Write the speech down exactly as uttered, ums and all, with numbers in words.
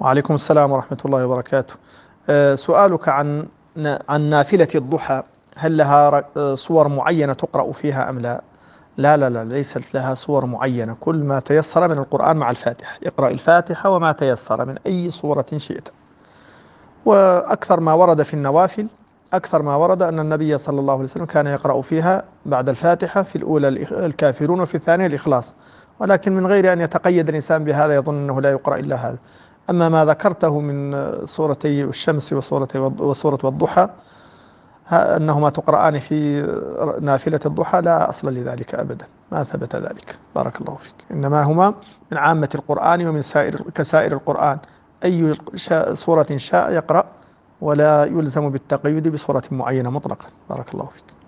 وعليكم السلام ورحمة الله وبركاته. آه، سؤالك عن عن نافلة الضحى، هل لها ر- آه، صور معينة تقرأ فيها أم لا؟ لا لا لا، ليست لها صور معينة، كل ما تيسر من القرآن مع الفاتحة، اقرأ الفاتحة وما تيسر من أي صورة شئت. وأكثر ما ورد في النوافل، أكثر ما ورد أن النبي صلى الله عليه وسلم كان يقرأ فيها بعد الفاتحة في الأولى الإخ- الكافرون وفي الثانية الإخلاص، ولكن من غير أن يتقيد الإنسان بهذا يظن أنه لا يقرأ إلا هذا. أما ما ذكرته من سورتي الشمس وسورة وسورة والضحى، ها- أنهما تقرآن في نافلة الضحى، لا أصل لذلك أبدا، ما ثبت ذلك. بارك الله فيك. إنما هما من عامة القرآن ومن سائر كسائر القرآن، أي شاء سورة شاء يقرأ، ولا يلزم بالتقيد بصورة معينة مطلقا. بارك الله فيك.